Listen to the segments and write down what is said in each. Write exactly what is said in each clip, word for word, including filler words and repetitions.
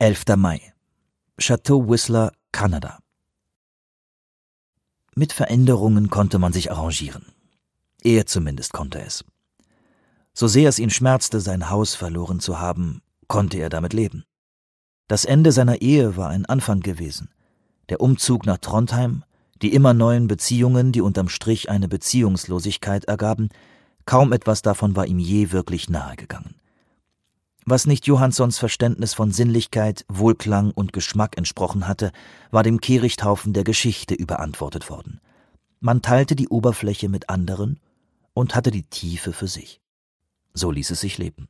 elfter Mai. Chateau Whistler, Kanada. Mit Veränderungen konnte man sich arrangieren. Er zumindest konnte es. So sehr es ihn schmerzte, sein Haus verloren zu haben, konnte er damit leben. Das Ende seiner Ehe war ein Anfang gewesen. Der Umzug nach Trondheim, die immer neuen Beziehungen, die unterm Strich eine Beziehungslosigkeit ergaben, kaum etwas davon war ihm je wirklich nahegegangen. Was nicht Johanssons Verständnis von Sinnlichkeit, Wohlklang und Geschmack entsprochen hatte, war dem Kehrichthaufen der Geschichte überantwortet worden. Man teilte die Oberfläche mit anderen und hatte die Tiefe für sich. So ließ es sich leben.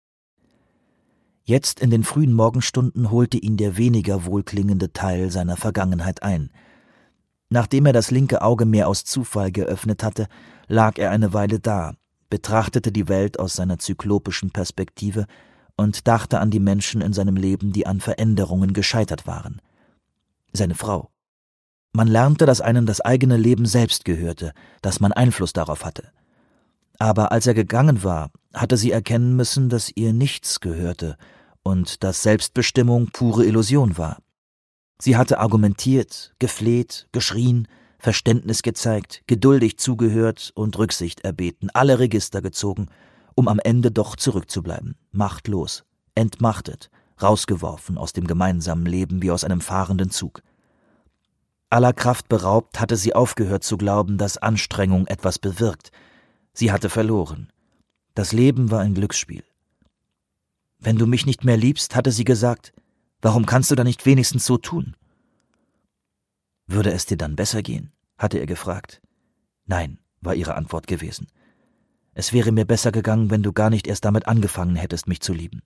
Jetzt in den frühen Morgenstunden holte ihn der weniger wohlklingende Teil seiner Vergangenheit ein. Nachdem er das linke Auge mehr aus Zufall geöffnet hatte, lag er eine Weile da, betrachtete die Welt aus seiner zyklopischen Perspektive und dachte an die Menschen in seinem Leben, die an Veränderungen gescheitert waren. Seine Frau. Man lernte, dass einem das eigene Leben selbst gehörte, dass man Einfluss darauf hatte. Aber als er gegangen war, hatte sie erkennen müssen, dass ihr nichts gehörte und dass Selbstbestimmung pure Illusion war. Sie hatte argumentiert, gefleht, geschrien, Verständnis gezeigt, geduldig zugehört und Rücksicht erbeten, alle Register gezogen, um am Ende doch zurückzubleiben, machtlos, entmachtet, rausgeworfen aus dem gemeinsamen Leben wie aus einem fahrenden Zug. Aller Kraft beraubt, hatte sie aufgehört zu glauben, dass Anstrengung etwas bewirkt. Sie hatte verloren. Das Leben war ein Glücksspiel. »Wenn du mich nicht mehr liebst«, hatte sie gesagt, »warum kannst du dann nicht wenigstens so tun?« »Würde es dir dann besser gehen?«, hatte er gefragt. »Nein«, war ihre Antwort gewesen. »Es wäre mir besser gegangen, wenn du gar nicht erst damit angefangen hättest, mich zu lieben.«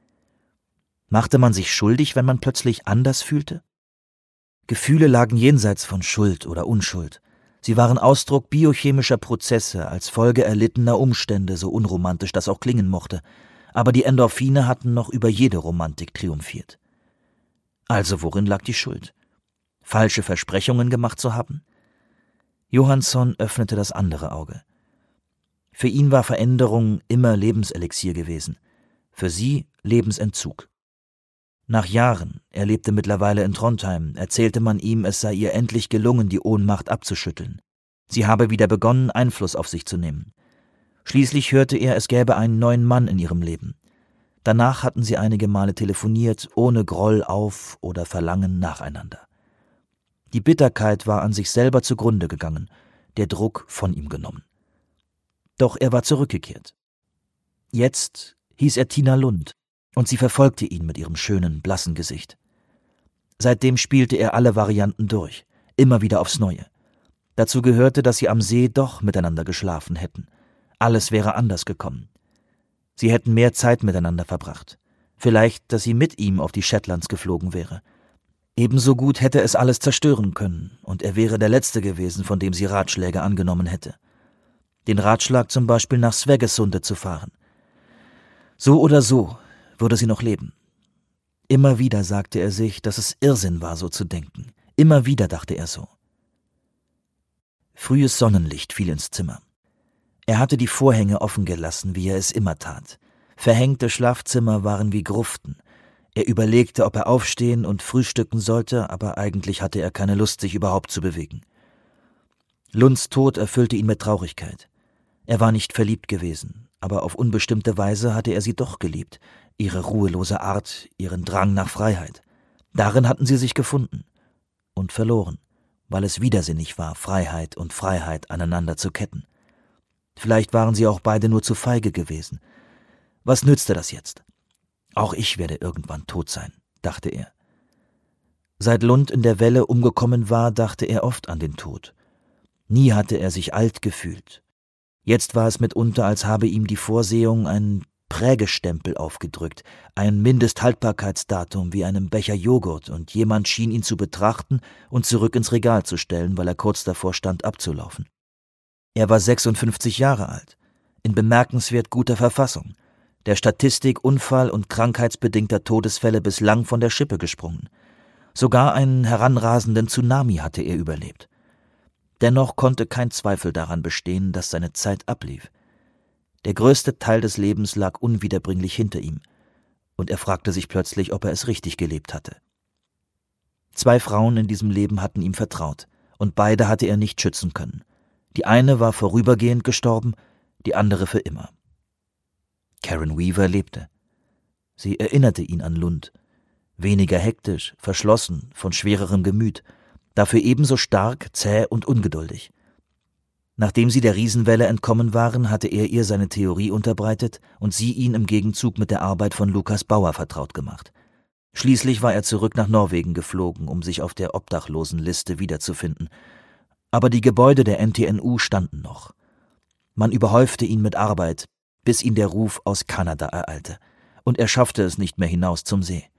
Machte man sich schuldig, wenn man plötzlich anders fühlte? Gefühle lagen jenseits von Schuld oder Unschuld. Sie waren Ausdruck biochemischer Prozesse, als Folge erlittener Umstände, so unromantisch das auch klingen mochte. Aber die Endorphine hatten noch über jede Romantik triumphiert. Also worin lag die Schuld? Falsche Versprechungen gemacht zu haben? Johansson öffnete das andere Auge. Für ihn war Veränderung immer Lebenselixier gewesen, für sie Lebensentzug. Nach Jahren, er lebte mittlerweile in Trondheim, erzählte man ihm, es sei ihr endlich gelungen, die Ohnmacht abzuschütteln. Sie habe wieder begonnen, Einfluss auf sich zu nehmen. Schließlich hörte er, es gäbe einen neuen Mann in ihrem Leben. Danach hatten sie einige Male telefoniert, ohne Groll auf oder Verlangen nacheinander. Die Bitterkeit war an sich selber zugrunde gegangen, der Druck von ihm genommen. Doch er war zurückgekehrt. Jetzt hieß er Tina Lund, und sie verfolgte ihn mit ihrem schönen, blassen Gesicht. Seitdem spielte er alle Varianten durch, immer wieder aufs Neue. Dazu gehörte, dass sie am See doch miteinander geschlafen hätten. Alles wäre anders gekommen. Sie hätten mehr Zeit miteinander verbracht. Vielleicht, dass sie mit ihm auf die Shetlands geflogen wäre. Ebenso gut hätte es alles zerstören können, und er wäre der Letzte gewesen, von dem sie Ratschläge angenommen hätte. Den Ratschlag zum Beispiel nach Svergesunde zu fahren. So oder so würde sie noch leben. Immer wieder sagte er sich, dass es Irrsinn war, so zu denken. Immer wieder dachte er so. Frühes Sonnenlicht fiel ins Zimmer. Er hatte die Vorhänge offen gelassen, wie er es immer tat. Verhängte Schlafzimmer waren wie Gruften. Er überlegte, ob er aufstehen und frühstücken sollte, aber eigentlich hatte er keine Lust, sich überhaupt zu bewegen. Lunds Tod erfüllte ihn mit Traurigkeit. Er war nicht verliebt gewesen, aber auf unbestimmte Weise hatte er sie doch geliebt, ihre ruhelose Art, ihren Drang nach Freiheit. Darin hatten sie sich gefunden und verloren, weil es widersinnig war, Freiheit und Freiheit aneinander zu ketten. Vielleicht waren sie auch beide nur zu feige gewesen. Was nützte das jetzt? Auch ich werde irgendwann tot sein, dachte er. Seit Lund in der Welle umgekommen war, dachte er oft an den Tod. Nie hatte er sich alt gefühlt. Jetzt war es mitunter, als habe ihm die Vorsehung einen Prägestempel aufgedrückt, ein Mindesthaltbarkeitsdatum wie einem Becher Joghurt, und jemand schien ihn zu betrachten und zurück ins Regal zu stellen, weil er kurz davor stand, abzulaufen. Er war sechsundfünfzig Jahre alt, in bemerkenswert guter Verfassung, der Statistik unfall- und krankheitsbedingter Todesfälle bislang von der Schippe gesprungen. Sogar einen heranrasenden Tsunami hatte er überlebt. Dennoch konnte kein Zweifel daran bestehen, dass seine Zeit ablief. Der größte Teil des Lebens lag unwiederbringlich hinter ihm, und er fragte sich plötzlich, ob er es richtig gelebt hatte. Zwei Frauen in diesem Leben hatten ihm vertraut, und beide hatte er nicht schützen können. Die eine war vorübergehend gestorben, die andere für immer. Karen Weaver lebte. Sie erinnerte ihn an Lund. Weniger hektisch, verschlossen, von schwererem Gemüt, dafür ebenso stark, zäh und ungeduldig. Nachdem sie der Riesenwelle entkommen waren, hatte er ihr seine Theorie unterbreitet und sie ihn im Gegenzug mit der Arbeit von Lukas Bauer vertraut gemacht. Schließlich war er zurück nach Norwegen geflogen, um sich auf der Obdachlosenliste wiederzufinden. Aber die Gebäude der N T N U standen noch. Man überhäufte ihn mit Arbeit, bis ihn der Ruf aus Kanada ereilte, und er schaffte es nicht mehr hinaus zum See.